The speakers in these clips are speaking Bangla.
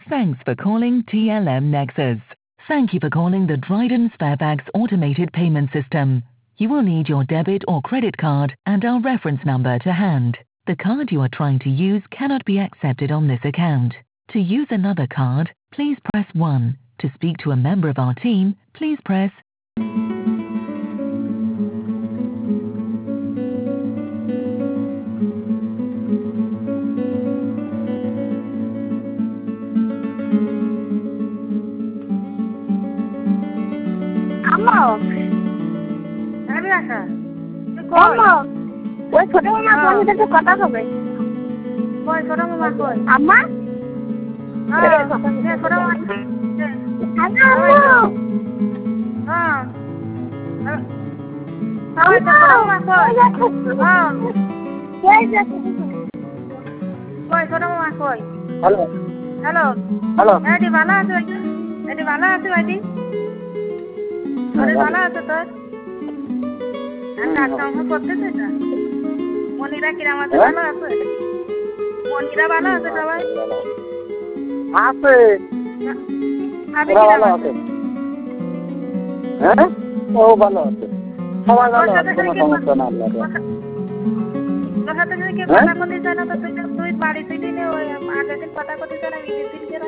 Thanks for calling TLM Nexus. Thank you for calling the Dryden Sparebags automated payment system. You will need your debit or credit card and our reference number to hand. The card you are trying to use cannot be accepted on this account. To use another card, please press 1. To speak to a member of our team, please press আম্মা আমি আসা আম্মা ওই ছোট মামা ফোন দিতে কথা হবে কই ছোট মামা কই আম্মা হ্যাঁ ছোট মামা হ্যালো হ্যাঁ আম্মা ছোট মামা কই হ্যাঁ কই ছোট মামা কই হ্যালো হ্যালো হ্যালো এটি ভালো আছে এটি ভালো আছে ভাইটি আরে ভালো আছে তোর কাজকর্ম করতেছে না মনিরা কিরাম আছে ভালো আছে মনিরা ভালো আছে সবাই আছে ভাবি ওরা কিরাম ভালো আছে আছে হ্যাঁ ও ভালো আছে সবাই ভালো আছে কোনো সমস্যা না আল্লাহ তোর সাথে যদি কেউ কথা বলতে চায় না তো তুই বাড়ি থেকে নে ওই আগের দিন কথা বলতে চায় না ঈদের দিন কেনা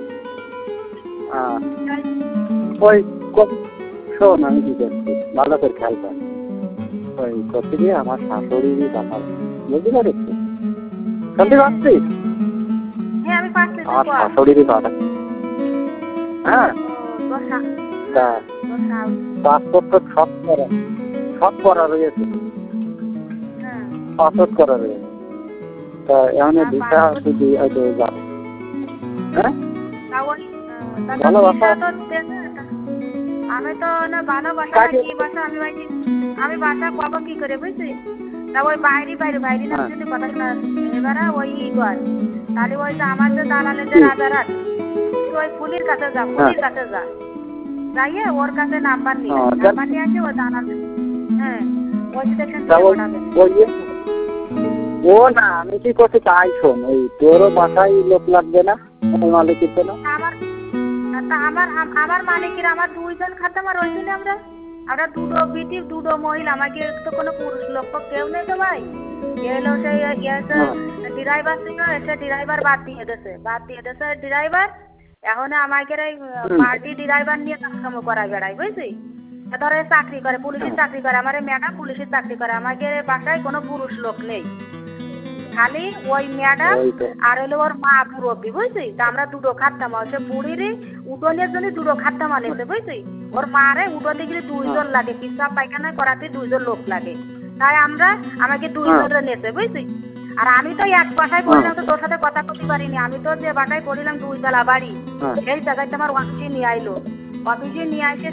ওই শোন আমি কি করছি ভালো করে খেয়াল কর ওই করতে গিয়ে আমার শাশুড়ি বাবা বুঝতে পারছিস শুনতে পাচ্ছিস হ্যাঁ আমি পাচ্ছি আমার শাশুড়িরই বাবা হ্যাঁ তা পাসপোর্ট তো সব করা রয়েছে পাসপোর্ট করা রয়েছে তা এমন ভিসা যদি হয়তো যাবে হ্যাঁ ভালো বাসা আমি তো না ভালো বাসা কি বাসা আমি বাসা পাবো কি করে বুঝছিস তা ওই বাইরে না যদি কথা শোনা এবারে ওই কর তাহলে ওই যে আমার যে দালালের যে রাজারহাট ওই ফুলির কাছে যা যাইয়ে ওর কাছে নাম্বার নিয়ে আসে ও দালাল হ্যাঁ ওই সেকশন ও না আমি কি করতে চাই শোন ওই তোরও বাসায় লোক লাগবে না মালিকের জন্য আমার মালিকের আমার দুইজন খাতামা রয়েছিল আমরা দুটো বিটি দুটো মহিলা আমাকে তো কোনো পুরুষ লোক কেউ নেই তো ভাই এলো সেই ড্রাইভার ছিল এসে ড্রাইভার বাদ দিয়ে দিয়েছে ড্রাইভার এখন আমাকে এই পার্টি ড্রাইভার নিয়ে কাজকর্ম করাই বেড়াই বুঝলি ধরে চাকরি করে পুলিশের চাকরি করে আমার ম্যাডাম পুলিশের চাকরি করে আমাকে বাসায় কোনো পুরুষ লোক নেই খালি ওই ম্যাডাম আর হলো ওর মা মুরব্বী বুঝলি তা আমরা দুটো খাটতাম সে বুড়িরই উঠোনের জন্য দুটো খাটতাম আনেছে বুঝলি ওর মারে উঠোতে গেলে দুইজন লাগে পিসাব পায়খানা করাতে দুইজন লোক লাগে তাই আমাকে দুইজনে নেছে বুঝলি আর আমি তো এক বাসায় পড়িলাম তো তোর সাথে কথা বলতে পারিনি আমি তো যে বাসায় পড়িলাম 2 তলা বাড়ি সেই জায়গায় আমার অফিসে নিয়ে আইলো অফিসে নিয়ে আসে